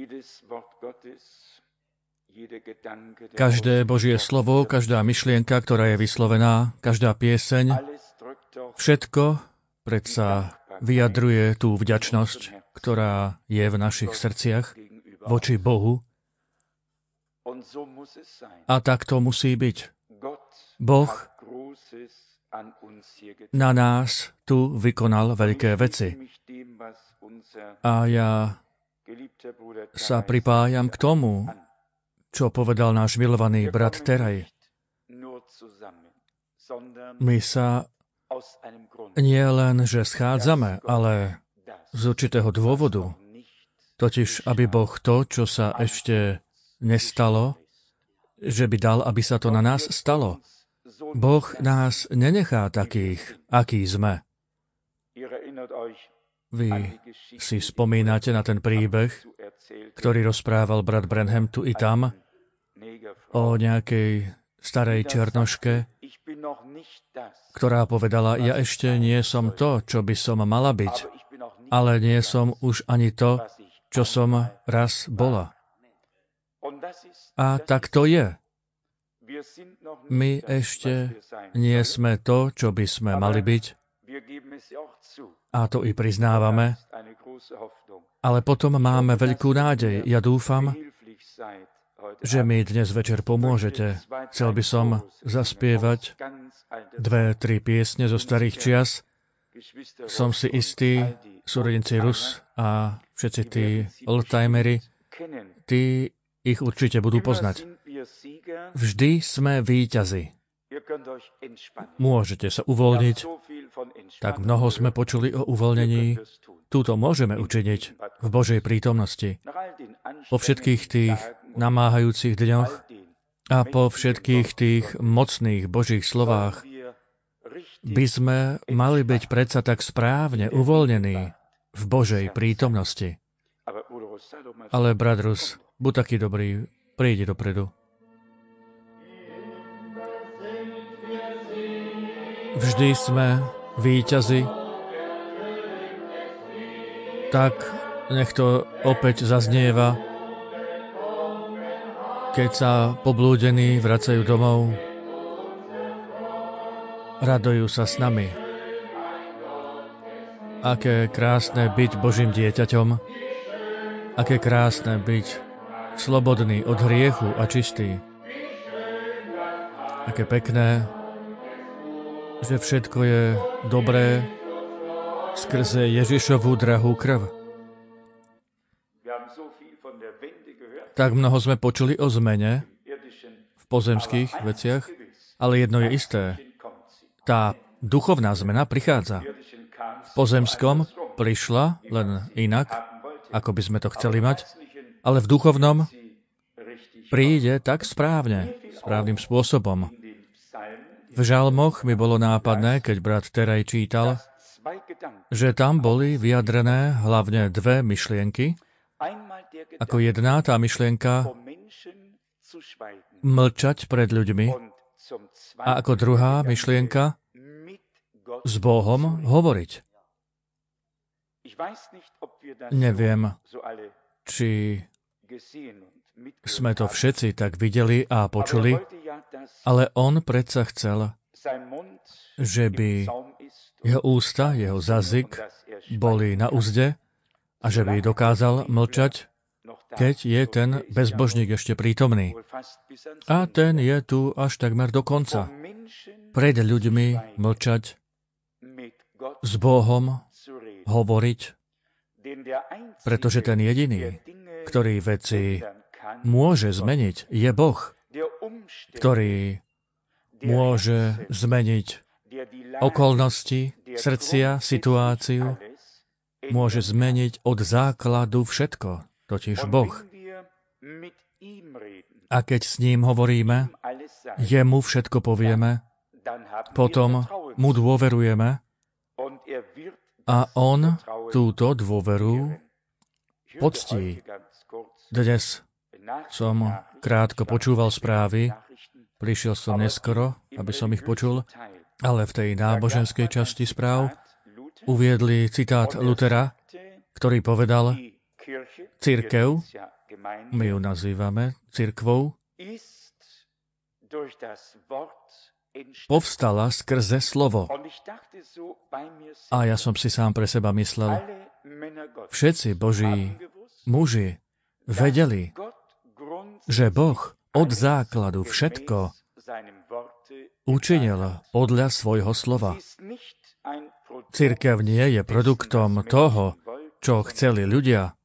Každé Božie slovo, každá myšlienka, ktorá je vyslovená, každá pieseň, všetko predsa vyjadruje tú vďačnosť, ktorá je v našich srdciach voči Bohu. A tak to musí byť. Boh na nás tu vykonal veľké veci. A ja sa pripájam k tomu, čo povedal náš milovaný brat Teraj. My sa nie len, že schádzame, ale z určitého dôvodu, totiž aby Boh to, čo sa ešte nestalo, že by dal, aby sa to na nás stalo. Boh nás nenechá takých, akí sme. Vy si spomínate na ten príbeh, ktorý rozprával brat Branham tu i tam, o nejakej starej černoške, ktorá povedala, ja ešte nie som to, čo by som mala byť, ale nie som už ani to, čo som raz bola. A tak to je. My ešte nie sme to, čo by sme mali byť, a to i priznávame, ale potom máme veľkú nádej. Ja dúfam, že mi dnes večer pomôžete. Chcel by som zaspievať 2-3 piesne zo starých čias. Som si istý, súrodenci Rus a všetci tí oldtimery, tí ich určite budú poznať. Vždy sme víťazi. Môžete sa uvoľniť. Tak mnoho sme počuli o uvoľnení. Túto môžeme učiniť v Božej prítomnosti. Po všetkých tých namáhajúcich dňoch a po všetkých tých mocných Božích slovách by sme mali byť predsa tak správne uvoľnení v Božej prítomnosti. Ale brat Rus, buď taký dobrý, prídi dopredu. Vždy sme víťazi. Tak nech to opäť zaznieva, keď sa poblúdení vracajú domov. Radujú sa s nami. Aké krásne byť Božím dieťaťom. Aké krásne byť slobodný od hriechu a čistý. Aké pekné, že všetko je dobré skrze Ježišovu drahú krv. Tak mnoho sme počuli o zmene v pozemských veciach, ale jedno je isté. Tá duchovná zmena prichádza. V pozemskom prišla len inak, ako by sme to chceli mať, ale v duchovnom príde tak správne, správnym spôsobom. V žalmoch mi bolo nápadné, keď brat Teraj čítal, že tam boli vyjadrené hlavne dve myšlienky. Ako jedna tá myšlienka mlčať pred ľuďmi a ako druhá myšlienka s Bohom hovoriť. Neviem, či sme to všetci tak videli a počuli, ale on predsa chcel, že by jeho ústa, jeho jazyk boli na uzde a že by dokázal mlčať, keď je ten bezbožník ešte prítomný. A ten je tu až takmer do konca. Pred ľuďmi mlčať, s Bohom hovoriť, pretože ten jediný, ktorý veci môže zmeniť, je Boh, ktorý môže zmeniť okolnosti, srdcia, situáciu, môže zmeniť od základu všetko, totiž Boh. A keď s ním hovoríme, jemu všetko povieme, potom mu dôverujeme a on túto dôveru poctí. Dnes som krátko počúval správy, prišiel som neskoro, aby som ich počul, ale v tej náboženskej časti správ uviedli citát Lutera, ktorý povedal, cirkev, my ju nazývame cirkvou, povstala skrze slovo. A ja som si sám pre seba myslel, všetci Boží muži vedeli, že Boh od základu všetko učinil podľa svojho slova. Cirkev nie je produktom toho, čo chceli ľudia.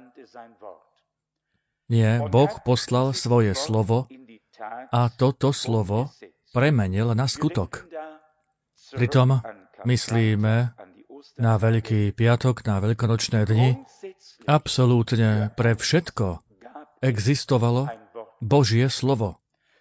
Nie, Boh poslal svoje slovo a toto slovo premenil na skutok. Pritom myslíme na Veľký piatok, na veľkonočné dni. Absolútne pre všetko existovalo Božie slovo.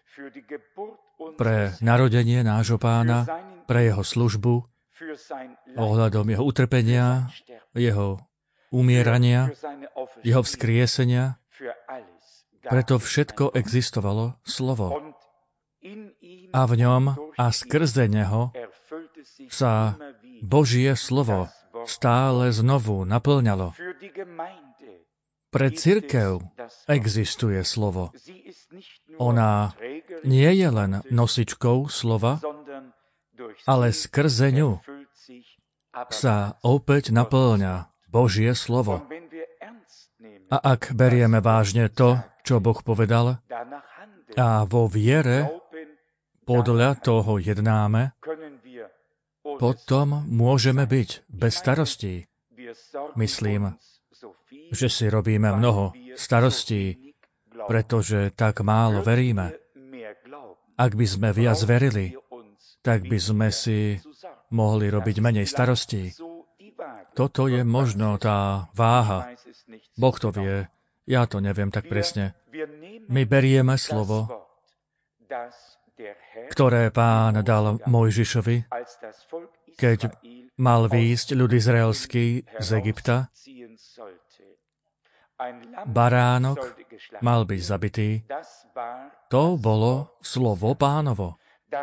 Pre narodenie nášho Pána, pre jeho službu, ohľadom jeho utrpenia, jeho umierania, jeho vzkriesenia. Preto všetko existovalo slovo. A v ňom a skrze neho sa Božie slovo stále znovu naplňalo. Pre cirkev existuje slovo. Ona nie je len nosičkou slova, ale skrze ňu sa opäť naplňa Božie slovo. A ak berieme vážne to, čo Boh povedal, a vo viere podľa toho jednáme, potom môžeme byť bez starostí. Myslím, že si robíme mnoho starostí, pretože tak málo veríme. Ak by sme viac verili, tak by sme si mohli robiť menej starostí. Toto je možno tá váha. Boh to vie, ja to neviem tak presne. My berieme slovo, ktoré Pán dal Mojžišovi, keď mal výjsť ľud izraelský z Egypta. Baránok mal byť zabitý. To bolo slovo Pánovo.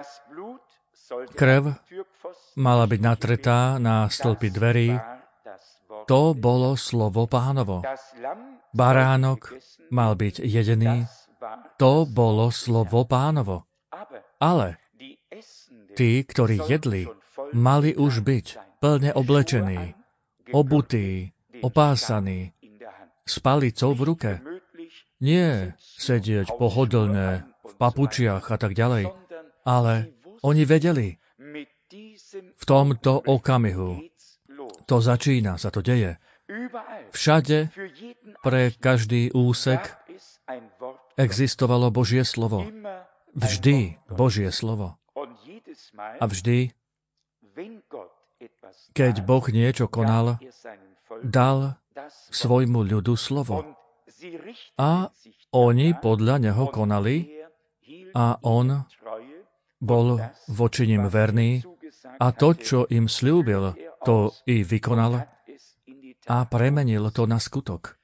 Krv mala byť natretá na stĺpi dverí. To bolo slovo Pánovo. Baránok mal byť jedený. To bolo slovo Pánovo. Ale tí, ktorí jedli, mali už byť plne oblečení, obutí, opásaní, s palicou v ruke. Nie sedieť pohodlné v papučiach a tak ďalej, ale oni vedeli, v tomto okamihu to začína, sa to deje. Všade, pre každý úsek existovalo Božie slovo. Vždy Božie slovo. A vždy, keď Boh niečo konal, dal svojmu ľudu slovo. A oni podľa neho konali a on bol voči nim verný a to, čo im sľúbil, to i vykonal a premenil to na skutok.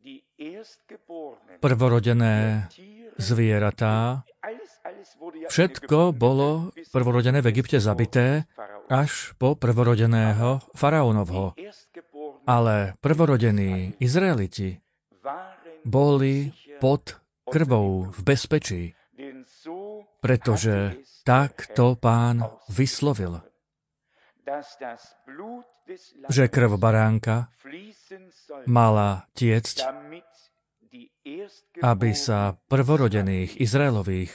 Prvorodené zvieratá, všetko bolo prvorodené v Egypte zabité až po prvorodeného faraónovho. Ale prvorodení Izraeliti boli pod krvou v bezpečí, pretože takto Pán vyslovil, že krv baránka mala tiecť, aby sa prvorodených Izraelových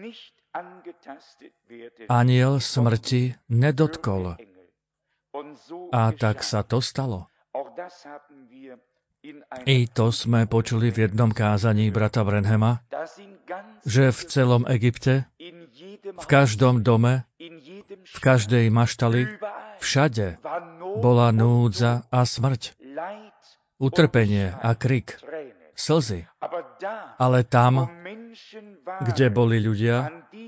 anjel smrti nedotkol. A tak sa to stalo. I to sme počuli v jednom kázaní brata Branhama, že v celom Egypte, v každom dome, v každej maštali, všade bola núdza a smrť, utrpenie a krik, slzy. Ale tam, kde boli ľudia,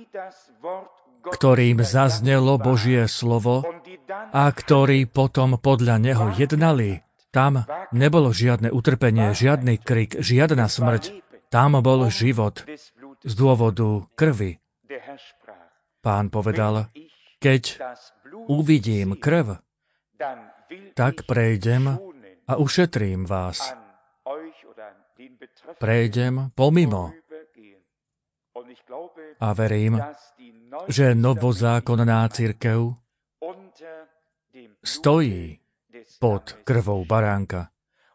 ktorým zaznelo Božie slovo a ktorí potom podľa neho jednali, tam nebolo žiadne utrpenie, žiadny krik, žiadna smrť. Tam bol život z dôvodu krvi. Pán povedal, keď uvidím krv, tak prejdem a ušetrím vás. prejdem pomimo. A verím, že novozákonná cirkev stojí pod krvou baránka.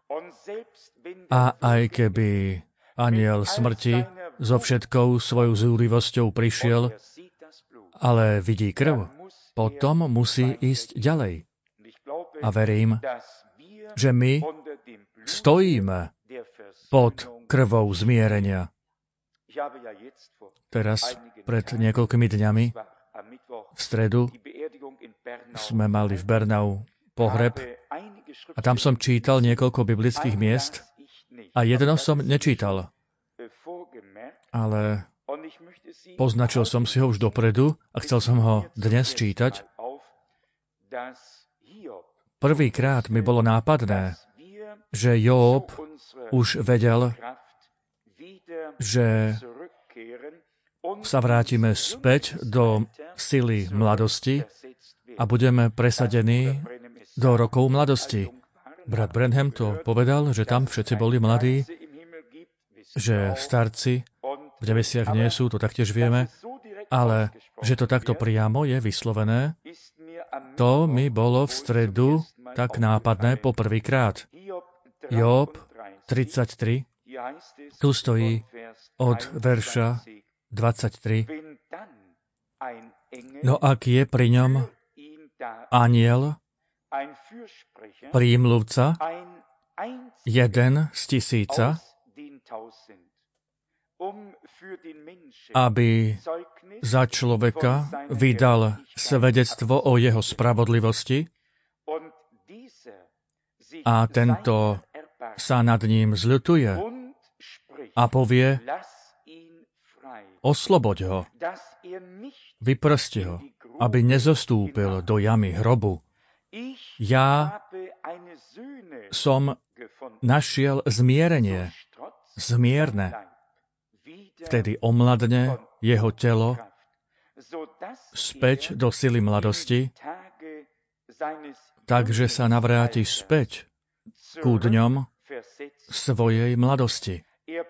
A aj keby anjel smrti so všetkou svojou zúrivosťou prišiel, ale vidí krv, potom musí ísť ďalej. A verím, že my stojíme pod krvou zmierenia. Teraz, pred niekoľkými dňami, v stredu, sme mali v Bernau pohreb a tam som čítal niekoľko biblických miest a jedno som nečítal. Ale poznačil som si ho už dopredu a chcel som ho dnes čítať. Prvýkrát mi bolo nápadné, že Jób už vedel, že sa vrátime späť do sily mladosti a budeme presadení do rokov mladosti. Brat Branham to povedal, že tam všetci boli mladí, že starci v nebesiach nie sú, to taktiež vieme, ale že to takto priamo je vyslovené, to mi bolo v stredu tak nápadné poprvýkrát. Jób 33, tu stojí od verša 23. No ak je pri ňom anjel, prímluvca, jeden z 1000, aby za človeka vydal svedectvo o jeho spravodlivosti a tento sa nad ním zľutuje a povie, osloboď ho, vyprosti ho, aby nezostúpil do jamy hrobu. Ja som našiel zmierenie, zmierne. Vtedy omladne jeho telo späť do sily mladosti, takže sa navráti späť ku dňom svojej mladosti.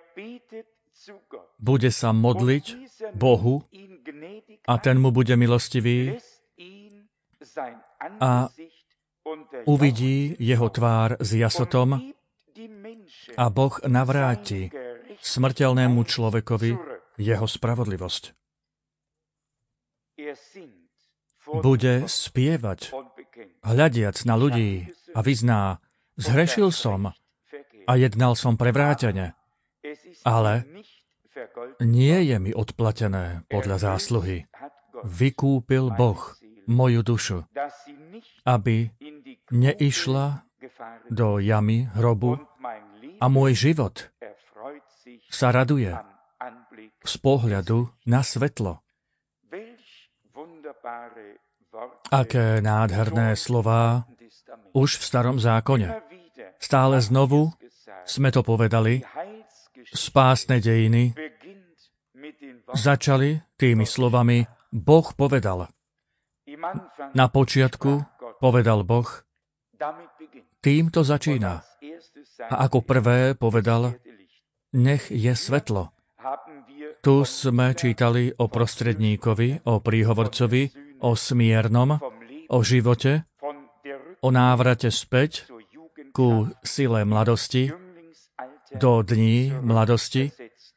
Bude sa modliť Bohu a ten mu bude milostivý a uvidí jeho tvár s jasotom a Boh navráti smrteľnému človekovi jeho spravodlivosť. Bude spievať, hľadiac na ľudí a vyzná, zhrešil som a jednal som prevrátene, ale nie je mi odplatené podľa zásluhy. Vykúpil Boh moju dušu, aby neišla do jamy hrobu a môj život sa raduje z pohľadu na svetlo. Aké nádherné slová už v Starom zákone. Stále znovu sme to povedali, spásne dejiny začali tými slovami Boh povedal. Na počiatku povedal Boh, týmto začína. A ako prvé povedal, nech je svetlo. Tu sme čítali o prostredníkovi, o príhovorcovi, o smiernom, o živote, o návrate späť ku sile mladosti, do dní mladosti.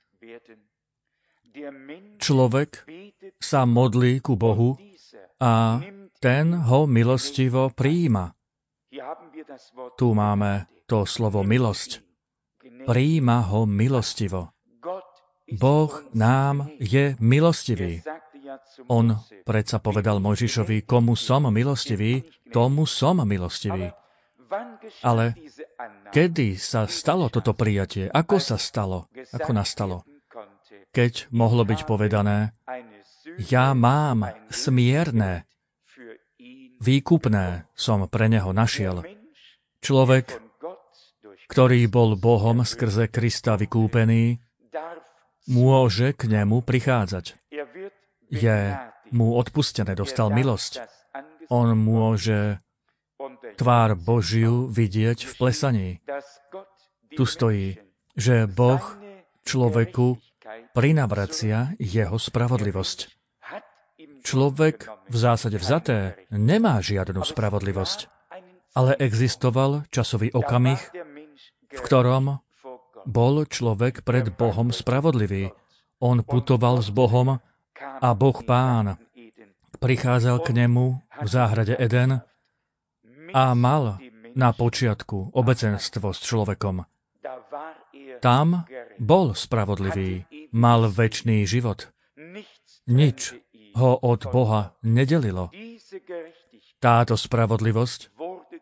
Človek sa modlí ku Bohu a ten ho milostivo prijíma. Tu máme to slovo milosť. Prijíma ho milostivo. Boh nám je milostivý. On predsa povedal Mojžišovi, komu som milostivý, tomu som milostivý. Ale kedy sa stalo toto prijatie? Ako sa stalo? Ako nastalo? Keď mohlo byť povedané, ja mám smierne, výkupné som pre neho našiel. Človek, ktorý bol Bohom skrze Krista vykúpený, môže k nemu prichádzať. Je mu odpustené, dostal milosť. On môže tvár Božiu vidieť v plesaní. Tu stojí, že Boh človeku prinavracia jeho spravodlivosť. Človek v zásade vzaté nemá žiadnu spravodlivosť, ale existoval časový okamih, v ktorom bol človek pred Bohom spravodlivý. On putoval s Bohom a Boh Pán prichádzal k nemu v záhrade Eden a mal na počiatku obecenstvo s človekom. Tam bol spravodlivý, mal večný život. Nič ho od Boha nedelilo. Táto spravodlivosť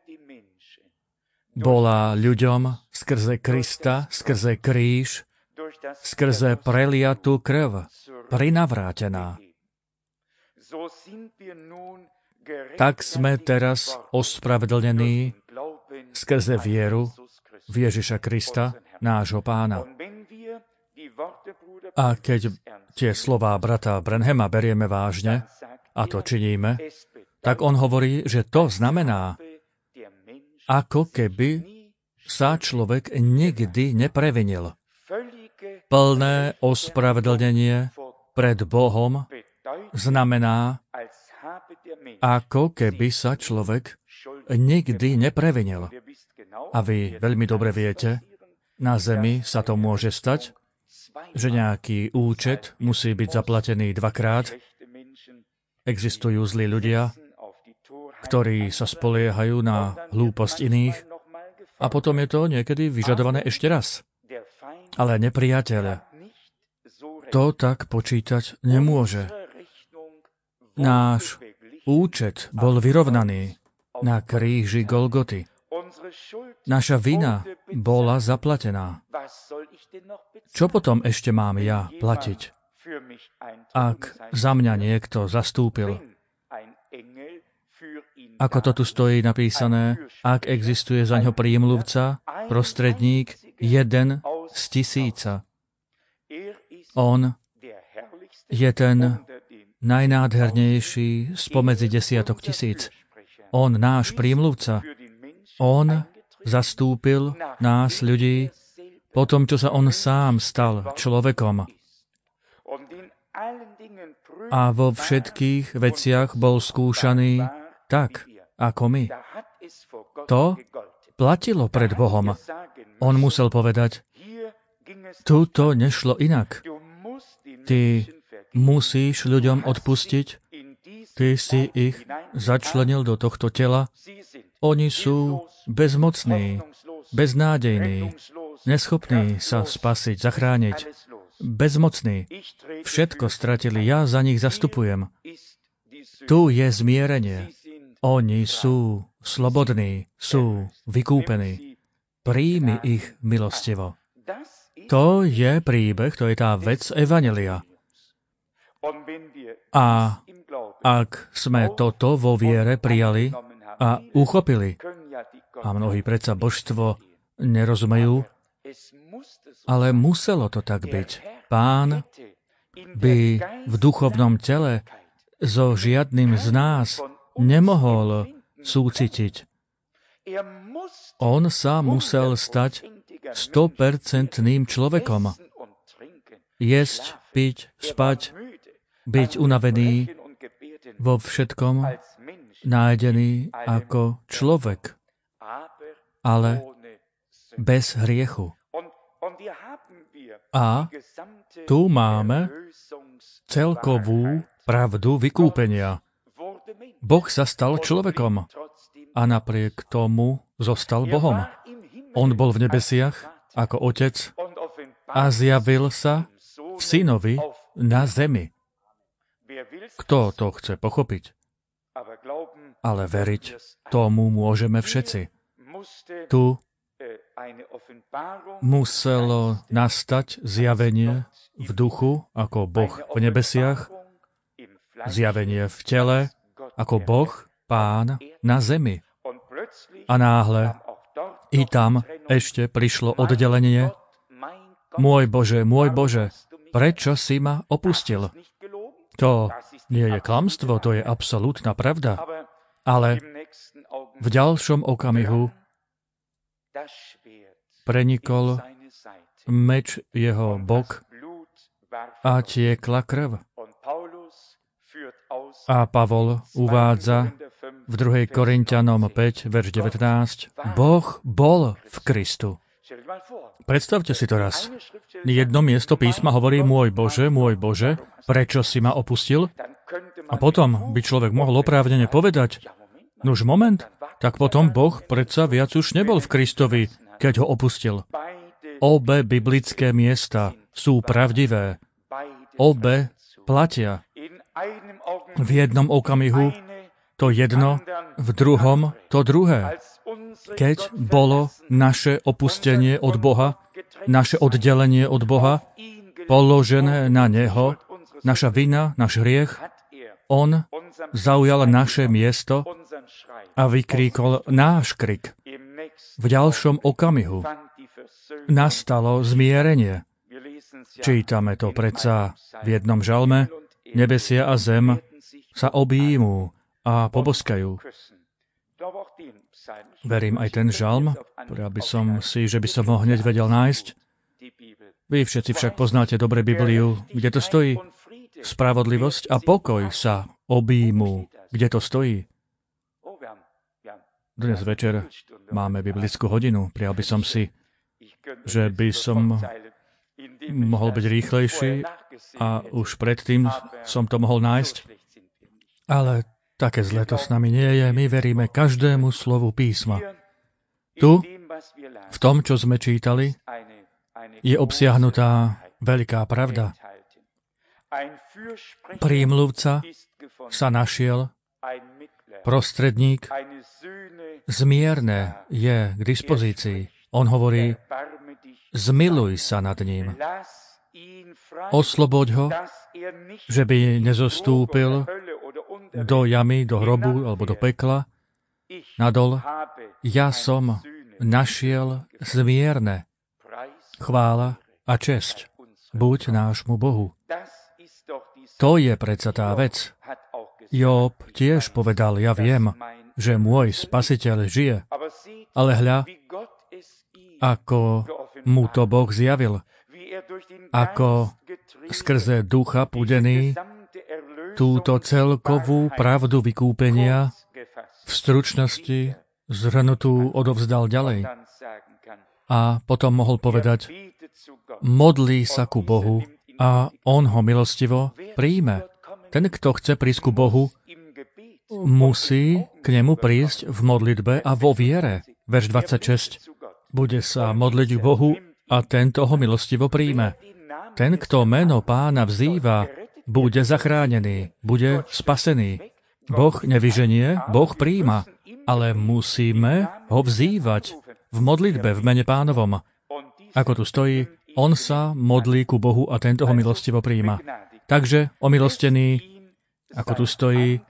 bola ľuďom skrze Krista, skrze kríž, skrze preliatú krv prinavrátená. Tak sme teraz ospravedlnení skrze vieru v Ježiša Krista, nášho Pána. A keď tie slová brata Branhama berieme vážne, a to činíme, tak on hovorí, že to znamená, ako keby sa človek nikdy neprevinil. Plné ospravedlnenie pred Bohom znamená, ako keby sa človek nikdy neprevinil. A vy veľmi dobre viete, na zemi sa to môže stať, že nejaký účet musí byť zaplatený dvakrát. Existujú zlí ľudia, ktorí sa spoliehajú na hlúposť iných a potom je to niekedy vyžadované ešte raz. Ale nepriateľ to tak počítať nemôže. Náš účet bol vyrovnaný na kríži Golgoty. Naša vina bola zaplatená. Čo potom ešte mám ja platiť? Ak za mňa niekto zastúpil, ako to tu stojí napísané, ak existuje zaňho prímluvca, prostredník, 1 z 1000. On je ten najnádhernejší spomedzi 10 000. On, náš prímluvca, on zastúpil nás, ľudí, po tom, čo sa on sám stal človekom. A vo všetkých veciach bol skúšaný tak, ako my. To platilo pred Bohom. On musel povedať, tuto nešlo inak. Ty musíš ľuďom odpustiť, ty si ich začlenil do tohto tela. Oni sú bezmocní, beznádejní, neschopní sa spasiť, zachrániť. Bezmocní. Všetko stratili, ja za nich zastupujem. Tu je zmierenie. Oni sú slobodní, sú vykúpení. Príjmi ich milostivo. To je príbeh, to je tá vec evanjelia. A ak sme toto vo viere prijali a uchopili, a mnohí predsa božstvo nerozumejú, ale muselo to tak byť. Pán by v duchovnom tele so žiadnym z nás nemohol súcitiť. On sa musel stať 100% človekom. Jesť, piť, spať, byť unavený, vo všetkom nájdený ako človek, ale bez hriechu. A tu máme celkovú pravdu vykúpenia. Boh sa stal človekom a napriek tomu zostal Bohom. On bol v nebesiach ako Otec a zjavil sa v Synovi na zemi. Kto to chce pochopiť? Ale veriť tomu môžeme všetci. Tu muselo nastať zjavenie v duchu ako Boh v nebesiach, zjavenie v tele ako Boh, Pán na zemi. A náhle i tam ešte prišlo oddelenie. Môj Bože, prečo si ma opustil? To nie je klamstvo, to je absolútna pravda. Ale v ďalšom okamihu prenikol meč jeho bok a tiekla krv. A Pavol uvádza v 2. Korinťanom 5, verš 19, Boh bol v Kristu. Predstavte si to raz. Jedno miesto písma hovorí, môj Bože, prečo si ma opustil? A potom by človek mohol oprávnene povedať, nuž moment, tak potom Boh predsa viac už nebol v Kristovi, keď ho opustil. Obe biblické miesta sú pravdivé. Obe platia. V jednom okamihu to jedno, v druhom to druhé. Keď bolo naše opustenie od Boha, naše oddelenie od Boha, položené na Neho, naša vina, náš hriech, On zaujal naše miesto a vykríkol náš krik. V ďalšom okamihu nastalo zmierenie. Čítame to predsa v jednom žalme, nebesia a zem sa objímú a poboskajú. Verím aj ten žalm, aby som si, že by som ho hneď vedel nájsť. Vy všetci však poznáte dobre Bibliu, kde to stojí. Spravodlivosť a pokoj sa objímú. Kde to stojí? Dnes večer máme biblickú hodinu. Prijal by som si, že by som mohol byť rýchlejší a už predtým som to mohol nájsť. Ale také zlé to s nami nie je. My veríme každému slovu písma. Tu, v tom, čo sme čítali, je obsiahnutá veľká pravda. Prímluvca sa našiel, prostredník zmierne je k dispozícii. On hovorí, zmiluj sa nad ním. Osloboď ho, že by nezostúpil do jamy, do hrobu alebo do pekla, nadol. Ja som našiel zmierne. Chvála a česť buď nášmu Bohu. To je predsa tá vec. Job tiež povedal, ja viem, že môj Spasiteľ žije, ale hľa, ako mu to Boh zjavil, ako skrze ducha pudený túto celkovú pravdu vykúpenia v stručnosti zhrnutú odovzdal ďalej. A potom mohol povedať, modlí sa ku Bohu a on ho milostivo príjme. Ten, kto chce prísť ku Bohu, musí k nemu prísť v modlitbe a vo viere. Verš 26. Bude sa modliť k Bohu a tento ho milostivo príjme. Ten, kto meno Pána vzýva, bude zachránený, bude spasený. Boh nevyženie, Boh príjma, ale musíme ho vzývať v modlitbe v mene Pánovom. Ako tu stojí, on sa modlí ku Bohu a tento ho milostivo príjma. Takže omilostený, ako tu stojí,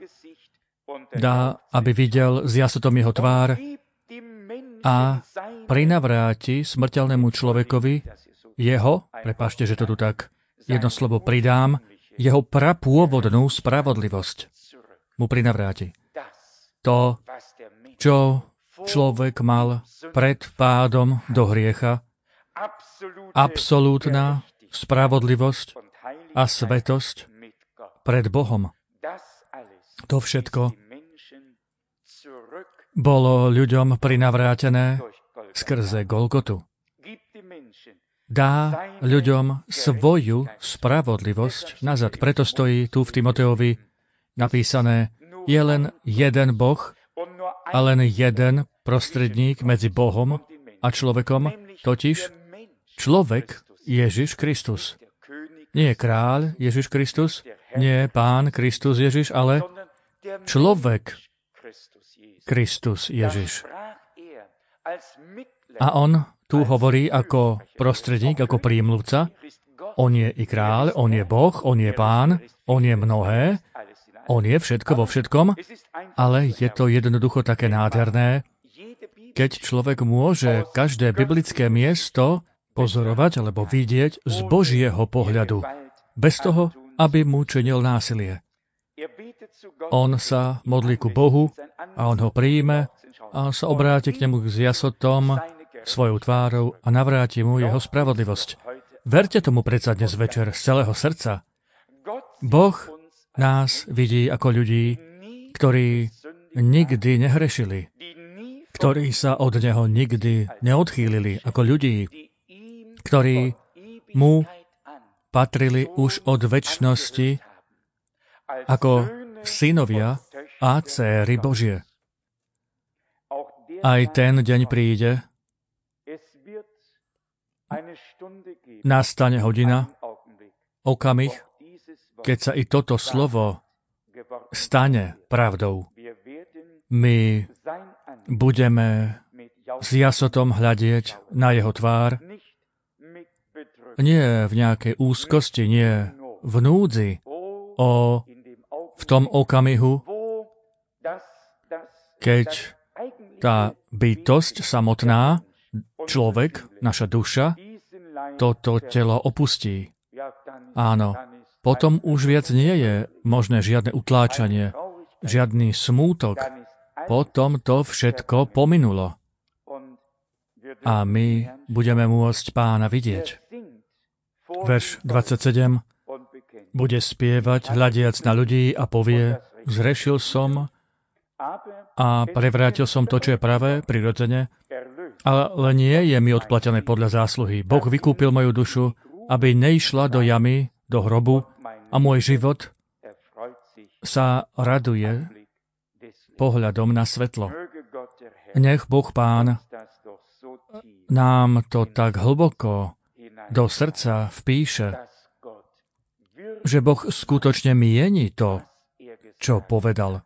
dá, aby videl s jasotom jeho tvár a prinavráti smrteľnému človekovi jeho, prepáčte, že to tu tak jedno slovo pridám, jeho prapôvodnú spravodlivosť mu prinavráti. To, čo človek mal pred pádom do hriecha, absolútna spravodlivosť a svetosť pred Bohom. To všetko bolo ľuďom prinavrátené skrze Golgotu. Dá ľuďom svoju spravodlivosť nazad. Preto stojí tu v Timoteovi napísané, je len jeden Boh a len jeden prostredník medzi Bohom a človekom, totiž človek Ježiš Kristus. Nie kráľ Ježiš Kristus, nie pán Kristus Ježiš, ale človek Kristus Ježiš. A on tu hovorí ako prostredník, ako prímluvca. On je i kráľ, on je Boh, on je pán, on je mnohé, on je všetko vo všetkom, ale je to jednoducho také nádherné, keď človek môže každé biblické miesto pozorovať alebo vidieť z Božieho pohľadu, bez toho, aby mu činil násilie. On sa modlí ku Bohu a on ho príjme a on sa obráti k nemu s jasotom svojou tvárou a navráti mu jeho spravodlivosť. Verte tomu predsa dnes večer z celého srdca. Boh nás vidí ako ľudí, ktorí nikdy nehrešili, ktorí sa od Neho nikdy neodchýlili, ako ľudí, ktorí mu patrili už od večnosti ako synovia a dcéry Božie. Aj ten deň príde, nastane hodina, okamih, keď sa i toto slovo stane pravdou. My budeme s jasotom hľadieť na jeho tvár, nie v nejakej úzkosti, nie v núdzi, v tom okamihu, keď tá bytosť samotná, človek, naša duša, toto telo opustí. Áno, potom už viac nie je možné žiadne utláčanie, žiadny smútok. Potom to všetko pominulo. A my budeme môcť Pána vidieť. Verš 27. Bude spievať, hľadiac na ľudí a povie, zrešil som a prevrátil som to, čo je pravé, prirodzene, ale nie je mi odplatené podľa zásluhy. Boh vykúpil moju dušu, aby neišla do jamy, do hrobu a môj život sa raduje pohľadom na svetlo. Nech Boh Pán nám to tak hlboko do srdca vpíše, že Boh skutočne mieni to, čo povedal.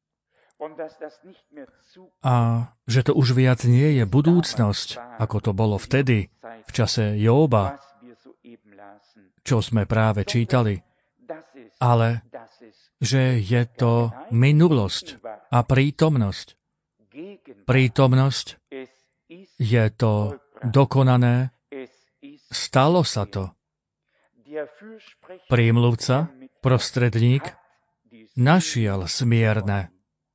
A že to už viac nie je budúcnosť, ako to bolo vtedy, v čase Jóba, čo sme práve čítali, ale že je to minulosť a prítomnosť. Prítomnosť je to dokonané, stalo sa to. Prímluvca, prostredník, našiel smierne.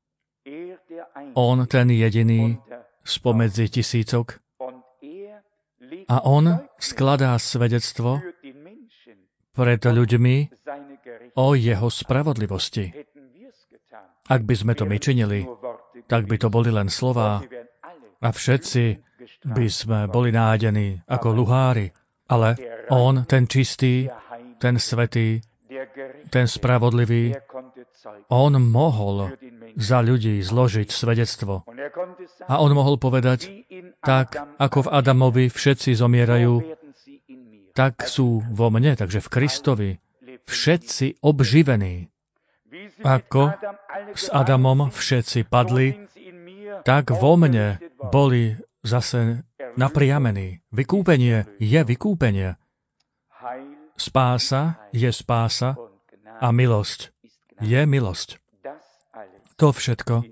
On ten jediný spomedzi tisícok a on skladá svedectvo pred ľuďmi o jeho spravodlivosti. Ak by sme to my činili, tak by to boli len slová a všetci by sme boli nájdení ako luhári. Ale on, ten čistý, ten svätý, ten spravodlivý, on mohol za ľudí zložiť svedectvo. A on mohol povedať, tak ako v Adamovi všetci zomierajú, tak sú vo mne, takže v Kristovi, všetci obživení. Ako s Adamom všetci padli, tak vo mne boli zase napriamení. Vykúpenie je vykúpenie. Spása je spása a milosť je milosť. To všetko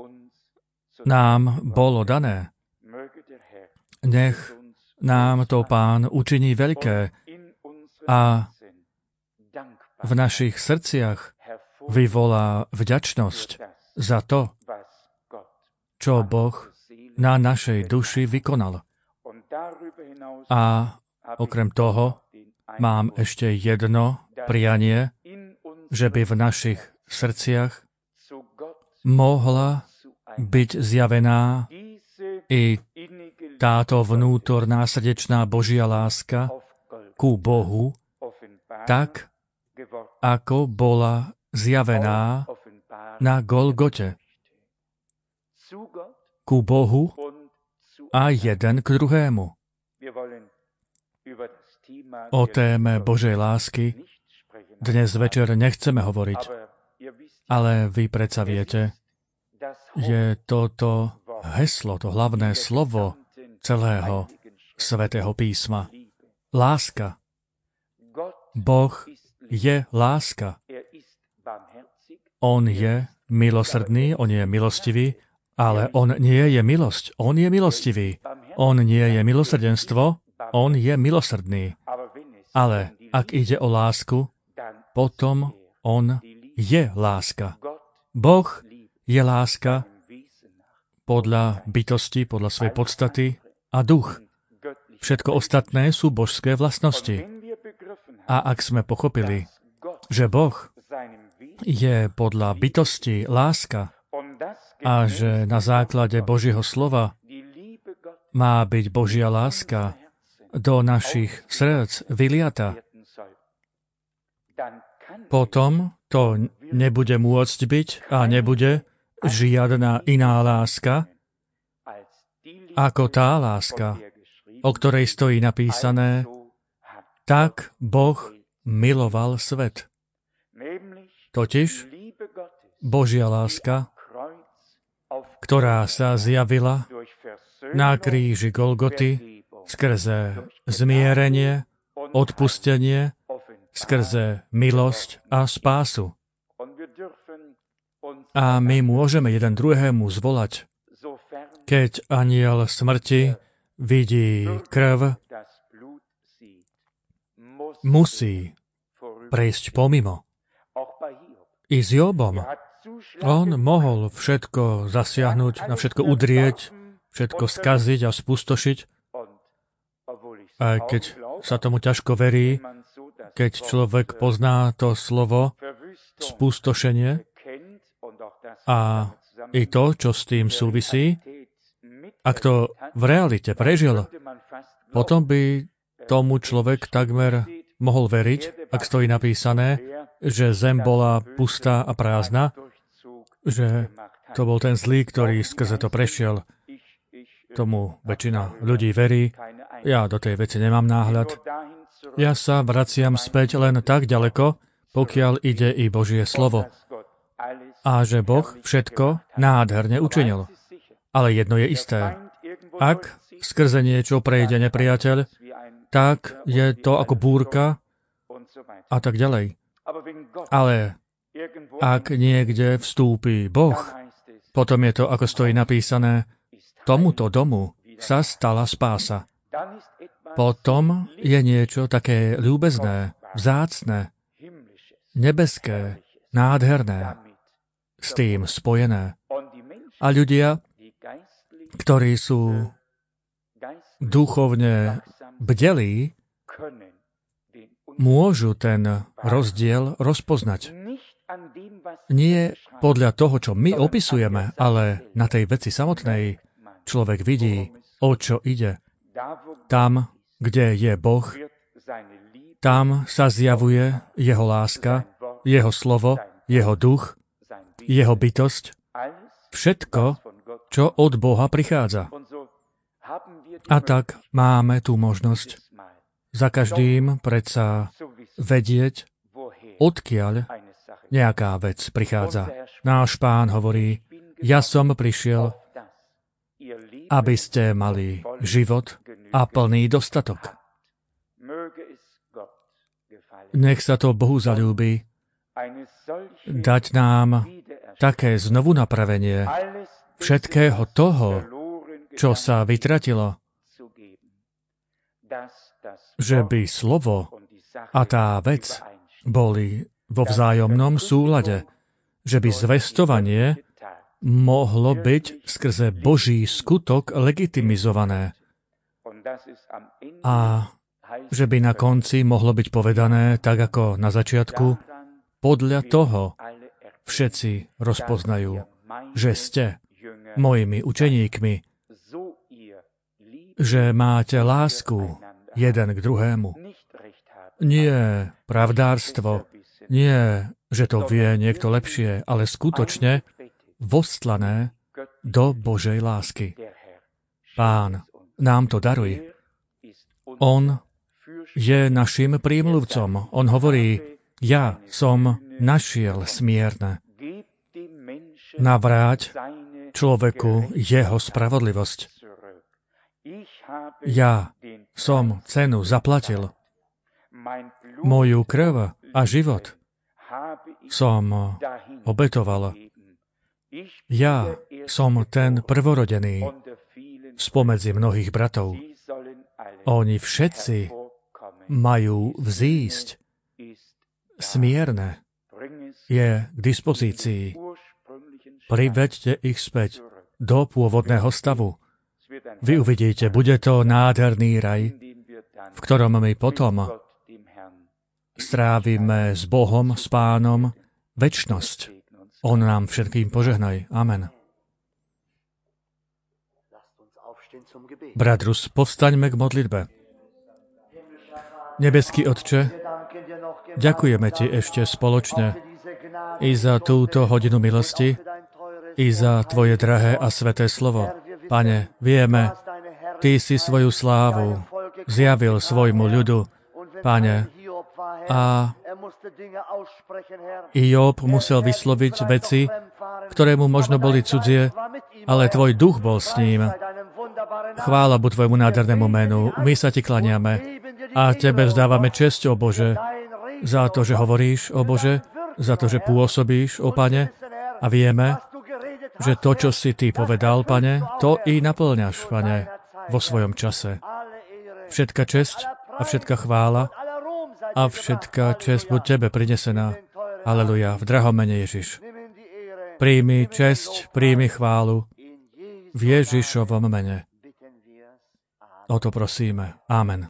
nám bolo dané. Nech nám to Pán učiní veľké a v našich srdciach vyvolá vďačnosť za to, čo Boh na našej duši vykonal. A okrem toho mám ešte jedno prianie, že by v našich srdciach mohla byť zjavená i táto vnútorná srdečná Božia láska ku Bohu, tak, ako bola zjavená na Golgote. Ku Bohu a jeden k druhému. O téme Božej lásky dnes večer nechceme hovoriť, ale vy predsa viete, je toto heslo, to hlavné slovo celého Svätého písma. Láska. Boh je láska. On je milosrdný, on je milostivý, ale on nie je milosť. On je milostivý. On nie je milosrdenstvo, on je milosrdný. Ale ak ide o lásku, potom on je láska. Boh je láska podľa bytosti, podľa svojej podstaty a duch. Všetko ostatné sú božské vlastnosti. A ak sme pochopili, že Boh je podľa bytosti láska a že na základe Božieho slova má byť Božia láska do našich srdc vyliata, potom to nebude môcť byť a nebude žiadna iná láska ako tá láska, o ktorej stojí napísané, tak Boh miloval svet. Totiž Božia láska, ktorá sa zjavila na kríži Golgoty skrze zmierenie, odpustenie, skrze milosť a spásu. A my môžeme jeden druhému zvolať, keď anjel smrti vidí krv, musí prejsť pomimo. I s Jobom. On mohol všetko zasiahnuť, na všetko udrieť, všetko skaziť a spustošiť. Aj keď sa tomu ťažko verí, keď človek pozná to slovo spustošenie a i to, čo s tým súvisí, ak to v realite prežil, potom by tomu človek takmer mohol veriť, ak stojí napísané, že zem bola pustá a prázdna, že to bol ten zlý, ktorý skrze to prešiel. Tomu väčšina ľudí verí. Ja do tej veci nemám náhľad. Ja sa vraciam späť len tak ďaleko, pokiaľ ide i Božie slovo. A že Boh všetko nádherne učinil. Ale jedno je isté. Ak skrze niečo prejde nepriateľ, tak je to ako búrka a tak ďalej. Ale ak niekde vstúpi Boh, potom je to, ako stojí napísané, tomuto domu sa stala spása. Potom je niečo také ľúbezné, vzácne, nebeské, nádherné, s tým spojené. A ľudia, ktorí sú duchovne bdelí, môžu ten rozdiel rozpoznať. Nie podľa toho, čo my opisujeme, ale na tej veci samotnej človek vidí, o čo ide. Tam, kde je Boh, tam sa zjavuje jeho láska, jeho slovo, jeho duch, jeho bytosť, všetko, čo od Boha prichádza. A tak máme tú možnosť za každým predsa vedieť, odkiaľ nejaká vec prichádza. Náš Pán hovorí, ja som prišiel, aby ste mali život a plný dostatok. Nech sa to Bohu zaľúbi, dať nám také znovu napravenie všetkého toho, čo sa vytratilo, že by slovo a tá vec boli vo vzájomnom súlade, že by zvestovanie mohlo byť skrze Boží skutok legitimizované a že by na konci mohlo byť povedané, tak ako na začiatku, podľa toho všetci rozpoznajú, že ste mojimi učeníkmi, že máte lásku jeden k druhému. Nie pravdárstvo, nie, že to vie niekto lepšie, ale skutočne vostlané do Božej lásky. Pán nám to daruje. On je našim prímluvcom. On hovorí, ja som našiel smierne. Navráť človeku jeho spravodlivosť. Ja som cenu zaplatil. Moju krv a život som obetoval. Ja som ten prvorodený spomedzi mnohých bratov. Oni všetci majú vzísť. Smierne je k dispozícii. Priveďte ich späť do pôvodného stavu. Vy uvidíte, bude to nádherný raj, v ktorom my potom strávime s Bohom, s Pánom večnosť. On nám všetkým požehnaj. Amen. Brat povstaňme k modlitbe. Nebeský Otče, ďakujeme Ti ešte spoločne i za túto hodinu milosti, i za Tvoje drahé a sveté slovo. Pane, vieme, Ty si svoju slávu zjavil svojmu ľudu, Pane, a Job musel vysloviť veci, ktoré mu možno boli cudzie, ale Tvoj duch bol s ním. Chvála buď Tvojmu nádhernému menu. My sa Ti klaniame a Tebe vzdávame česť, o Bože, za to, že hovoríš, o Bože, za to, že pôsobíš, o Pane, a vieme, že to, čo si Ty povedal, Pane, to i naplňaš, Pane, vo svojom čase. Všetka česť a všetka chvála a všetka česť buď Tebe prinesená. Aleluja, v drahom mene Ježiš. Príjmi česť, príjmi chválu v Ježišovom mene. O to prosíme. Amen.